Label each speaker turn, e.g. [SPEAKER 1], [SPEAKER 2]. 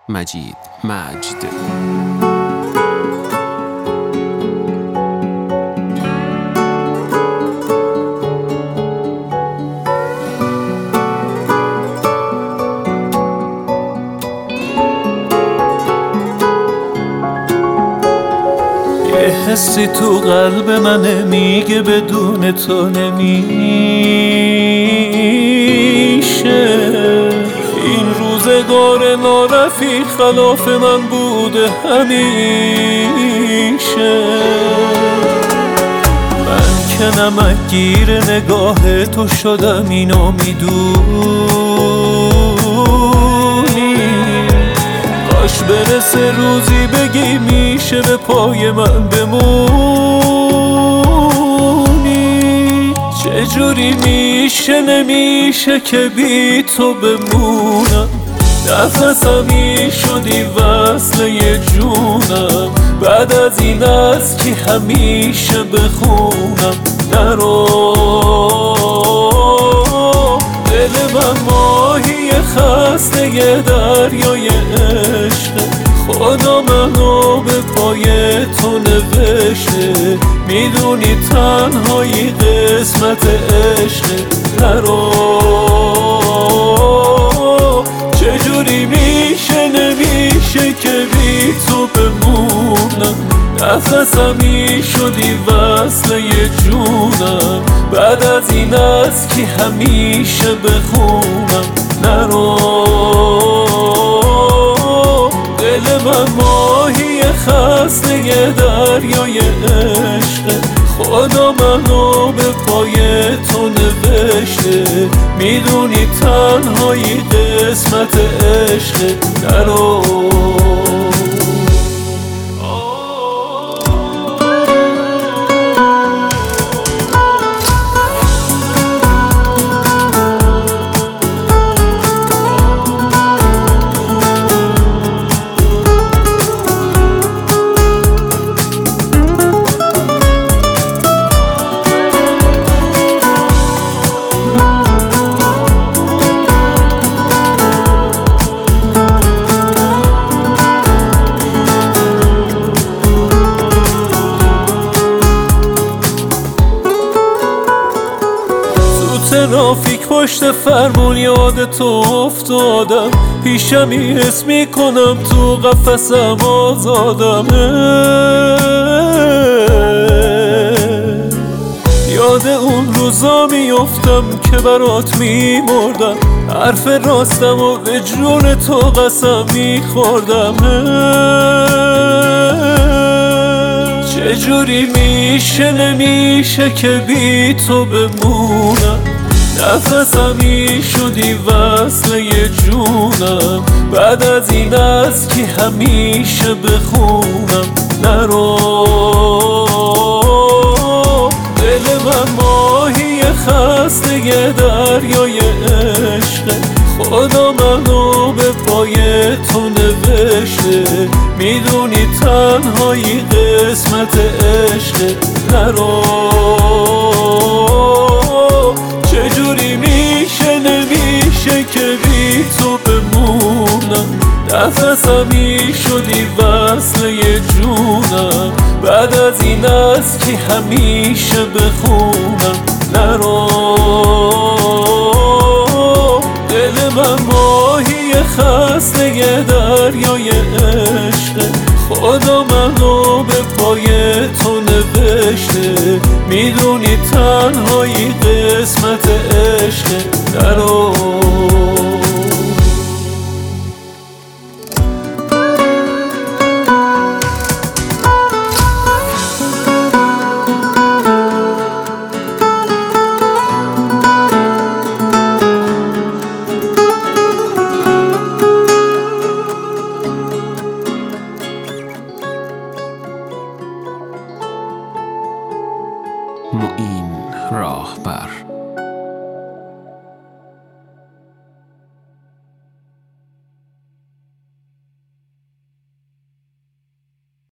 [SPEAKER 1] مجید مجد.
[SPEAKER 2] یه حسی تو قلب منه میگه بدون تو نمیشه. این روزگار نارفیق خلاف من بوده همیشه. من که نمکگیر نگاه تو شدم اینو میدونی. کاش برسه روزی بگی میشه به پای من بمونی. چجوری میشه نمیشه که بی تو بمونم. نفسمی شدی وصل یه جونم. بعد از این از کی همیشه بخونم. نرو دل من ماهی خسته یه دریای عشق. خدا منو به پای تو نوشته. میدونی تنهایی قسمت عشق. نرو چجوری میشه نمیشه که بی تو بمونم. نفسمی شدی وصل یه جونم. بعد از این از کی همیشه بخونم. نرو دل من ماهی خسته یه دریای عشق. خدا منو به پای تو نوشته. میدونی تنهایی قسمت عشق. نرو ترافیک پشت فرمون یاد تو افتادم. پیشمی حس میکنم تو قفسم آزادم. یاد اون روزا میفتم که برات میمردم. حرف راستم و به جون تو قسم میخوردم. چجوری میشه نمیشه که بی تو بمونم. نفسمی شدی وصل یه جونم. بعد از این از کی همیشه بخونم. نرو دل من ماهی خسته یه دریای عشق. خدا منو به پای تو نوشته. میدونی تنهایی قسمت عشق. نرو چجوری میشه نمیشه که بی تو بمونم. نفسمی شدی وصل یه جونم. بعد از این از کی همیشه بخونم. نرو دل من ماهی خسته یه دریای عشق. خدا منو به پای تو نوشته. میدونی تنهایی قسمت عشق. نرو
[SPEAKER 1] معین راهبر.